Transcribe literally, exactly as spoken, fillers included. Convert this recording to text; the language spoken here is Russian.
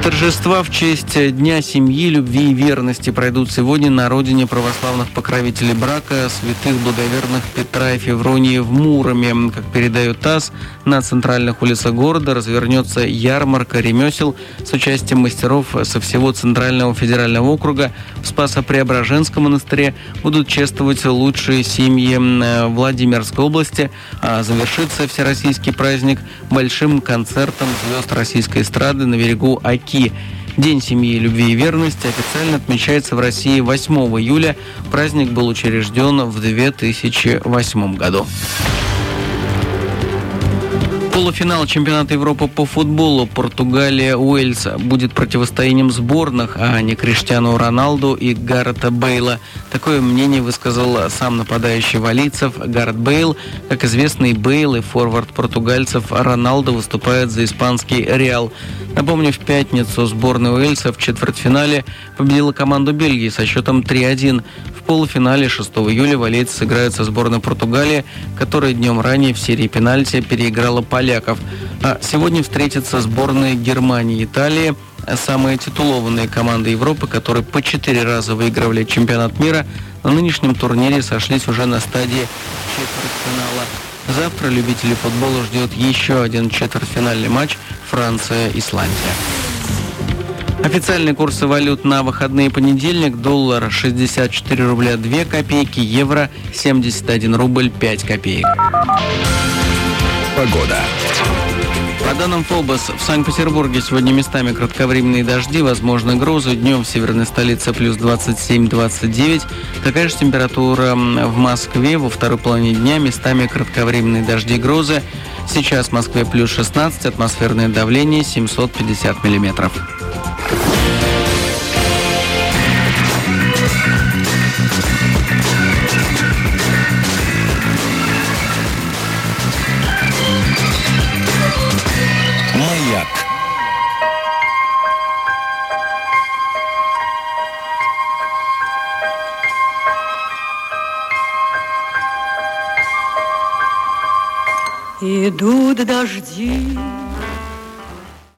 Торжества в честь Дня семьи, любви и верности пройдут сегодня на родине православных покровителей брака святых благоверных Петра и Февронии в Муроме. Как передает ТАСС, на центральных улицах города развернется ярмарка ремесел с участием мастеров со всего Центрального федерального округа. В Спасо-Преображенском монастыре будут чествовать лучшие семьи Владимирской области, а завершится всероссийский праздник большим концертом звезд российской эстрады на берегу Оки. День семьи, любви и верности официально отмечается в России восьмого июля. Праздник был учрежден в две тысячи восьмом году. Полуфинал чемпионата Европы по футболу Португалия-Уэльс будет противостоянием сборных, а не Криштиану Роналду и Гарета Бейла. Такое мнение высказал сам нападающий валийцев Гарет Бейл. Как известно, и Бейл, и форвард португальцев Роналду выступает за испанский Реал. Напомню, в пятницу сборная Уэльса в четвертьфинале победила команду Бельгии со счетом три один. В полуфинале шестого июля валийцы сыграют со сборной Португалии, которая днем ранее в серии пенальти переиграла поляков. А сегодня встретятся сборные Германии и Италии, самые титулованные команды Европы, которые по четыре раза выигрывали чемпионат мира. На нынешнем турнире сошлись уже на стадии четвертьфинала. Завтра любителей футбола ждет еще один четвертьфинальный матч Франция-Исландия. Официальные курсы валют на выходные: понедельник: доллар шестьдесят четыре рубля две копейки, евро семьдесят один рубль пять копеек. Погода. По данным ФОБОС, в Санкт-Петербурге сегодня местами кратковременные дожди, возможны грозы. Днем в северной столице плюс двадцать семь - двадцать девять. Такая же температура в Москве. Во второй половине дня местами кратковременные дожди, грозы. Сейчас в Москве плюс шестнадцать, атмосферное давление семьсот пятьдесят миллиметров. Маяк. Идут дожди